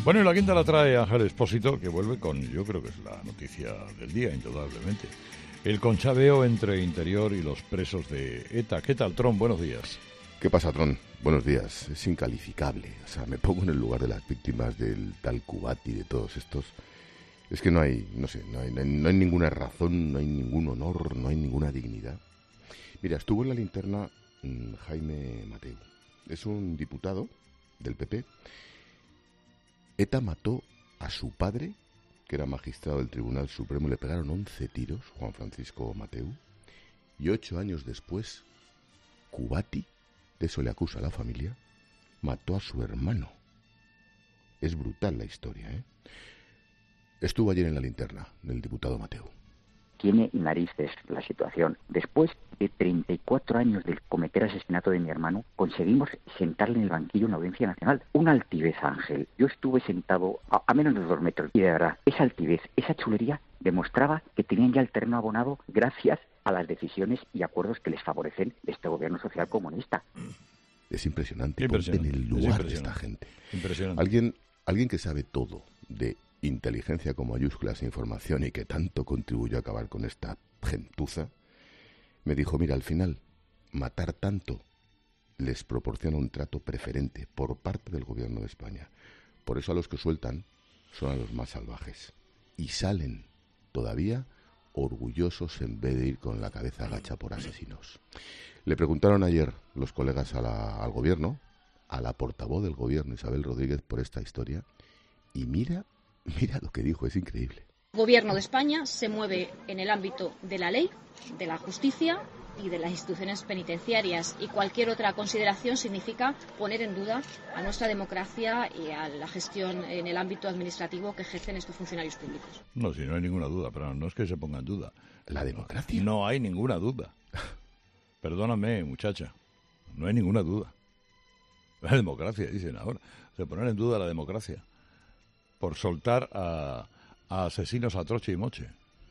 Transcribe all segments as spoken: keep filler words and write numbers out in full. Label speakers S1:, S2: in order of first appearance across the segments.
S1: Bueno, y la quinta la trae Ángel Expósito, que vuelve con, yo creo que es la noticia del día, indudablemente. El conchaveo entre Interior y los presos de ETA. ¿Qué tal, Tron? Buenos días.
S2: ¿Qué pasa, Tron? Buenos días. Es incalificable. O sea, me pongo en el lugar de las víctimas del tal Kubati, de todos estos. Es que no hay, no sé, no hay, no hay, no hay ninguna razón, no hay ningún honor, no hay ninguna dignidad. Mira, estuvo en la linterna mmm, Jaime Mateu. Es un diputado del P P. ETA mató a su padre, que era magistrado del Tribunal Supremo, le pegaron once tiros, Juan Francisco Mateu, y ocho años después, Kubati, de eso le acusa a la familia, mató a su hermano. Es brutal la historia, ¿eh? Estuvo ayer en la linterna del diputado Mateu.
S3: Tiene narices la situación. Después de treinta y cuatro años de cometer asesinato de mi hermano, conseguimos sentarle en el banquillo en la Audiencia Nacional. Una altivez, Ángel. Yo estuve sentado a, a menos de dos metros y de verdad, esa altivez, esa chulería demostraba que tenían ya el terreno abonado gracias a las decisiones y acuerdos que les favorecen de este gobierno social comunista.
S2: Es impresionante.
S1: Impresionante.
S2: Ponte en el lugar de esta gente.
S1: Impresionante.
S2: Alguien, alguien que sabe todo de inteligencia con mayúsculas e información y que tanto contribuyó a acabar con esta gentuza, me dijo, mira, al final, matar tanto les proporciona un trato preferente por parte del gobierno de España. Por eso a los que sueltan son a los más salvajes. Y salen todavía orgullosos en vez de ir con la cabeza agacha por asesinos. Le preguntaron ayer los colegas a la, al gobierno, a la portavoz del gobierno, Isabel Rodríguez, por esta historia, y mira Mira lo que dijo, es increíble.
S4: El Gobierno de España se mueve en el ámbito de la ley, de la justicia y de las instituciones penitenciarias, y cualquier otra consideración significa poner en duda a nuestra democracia y a la gestión en el ámbito administrativo que ejercen estos funcionarios públicos.
S1: No, si no hay ninguna duda, pero no es que se ponga en duda.
S2: ¿La democracia?
S1: No hay ninguna duda. Perdóname, muchacha, no hay ninguna duda. La democracia, dicen ahora. Se ponen en duda la democracia por soltar a, a asesinos a troche y moche.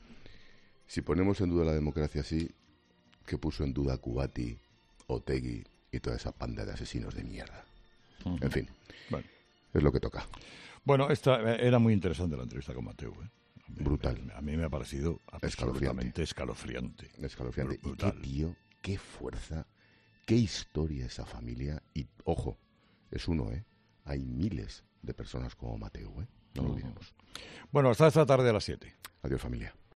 S2: Si ponemos en duda la democracia así, ¿qué puso en duda Kubati, Otegi y toda esa panda de asesinos de mierda? Uh-huh. En fin, bueno. Es lo que toca.
S1: Bueno, esta era muy interesante la entrevista con Mateu, ¿eh? A mí,
S2: brutal.
S1: A mí me ha parecido absolutamente escalofriante.
S2: Escalofriante. Y qué tío, qué fuerza, qué historia esa familia. Y, ojo, es uno, ¿eh? Hay miles de personas como Mateu, ¿eh? No lo olvidemos.
S1: Bueno, hasta esta tarde a las siete.
S2: Adiós, familia.